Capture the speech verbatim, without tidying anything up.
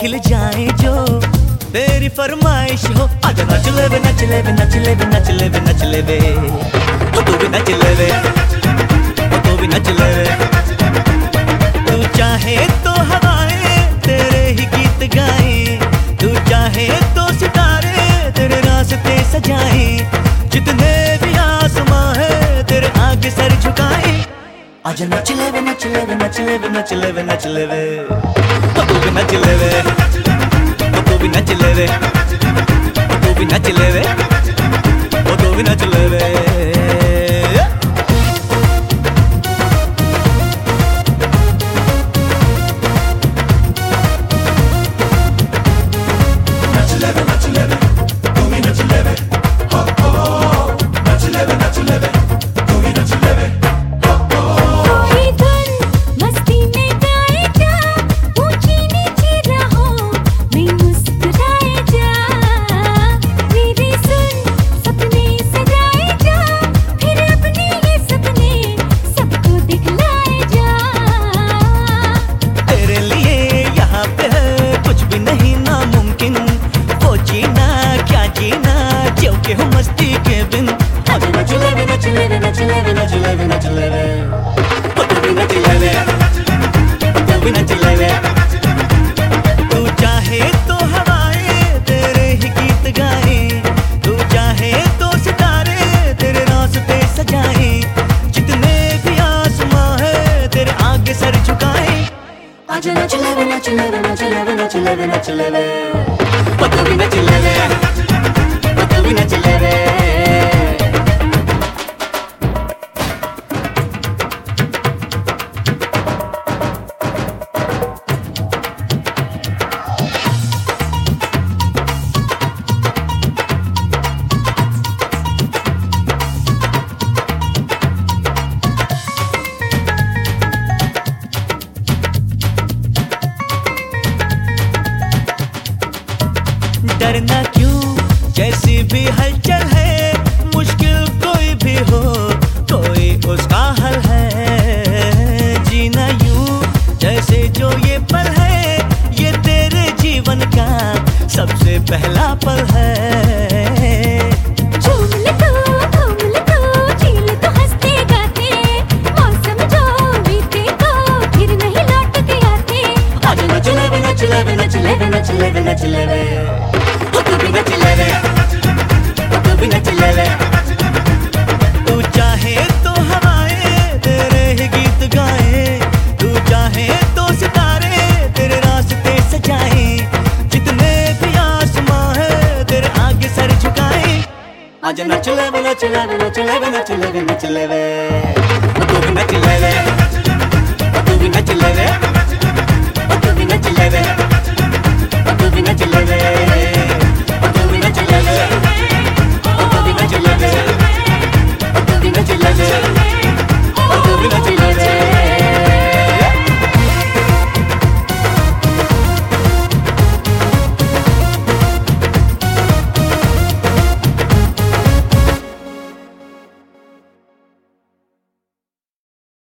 खिल जाए जो तेरी फरमाइश हो। आजा नच ले वे नच ले वे नच ले वे नच ले वे नच ले वे ओ तू भी नच ले वे ओ तू भी नच ले वे। तू चाहे तो हवाएं तेरे ही गीत गाए, तू चाहे तो सितारे तेरे रास्ते सजाए, जितने भी आसमां है तेरे आगे सर झुकाए। आजा नच ले वे नच ले वे नच ले वे नच ले वे नच ले वे ओ तू भी नच ले वे ओ तू भी नच ले वे ओ तू भी नच ले वे ओ तू भी नच ले वे। मस्ती के बिन आजा नच ले वे नच ले वे नच ले वे नच ले वे नच ले वे ओ तू भी नच ले वे ओ तू भी नच ले वे। तू चाहे तो हवाएं तेरे ही गीत गाए, तू चाहे तो सितारे तेरे रास्ते सजाए, जितने भी आसमां है तेरे आगे सर झुकाए। आजा नच ले वे नच ले वे नच ले वे नच ले वे नच ले वे ओ तू भी नच ले वे ओ तू भी नच ले वे। डरना क्यों जैसी भी हलचल है, मुश्किल कोई भी हो कोई उसका हल है। जीना यूं जैसे जो ये पल है, ये तेरे जीवन का सबसे पहला पल है। झूम ले तू घूम ले तू झील तो हंसते गाते, मौसम जो बीते को फिर नहीं लौट के आते। आजा नच ले वे नच ले वे नच ले वे नच ले वे नच ले वे ओ तू भी नच ले वे ओ तू भी नच ले वे। तू चाहे तो हवाएं तेरे ही गीत गाए, तू चाहे तो सितारे तेरे रास्ते सजाए, जितने भी आसमां है तेरे आगे सर झुकाए। आजा नच ले वे नच ले वे नच ले वे नच ले वे नच ले वे ओ तू भी नच ले वे ओ तू भी नच ले वे ओ तू भी नच ले वे ओ तू भी नच ले वे।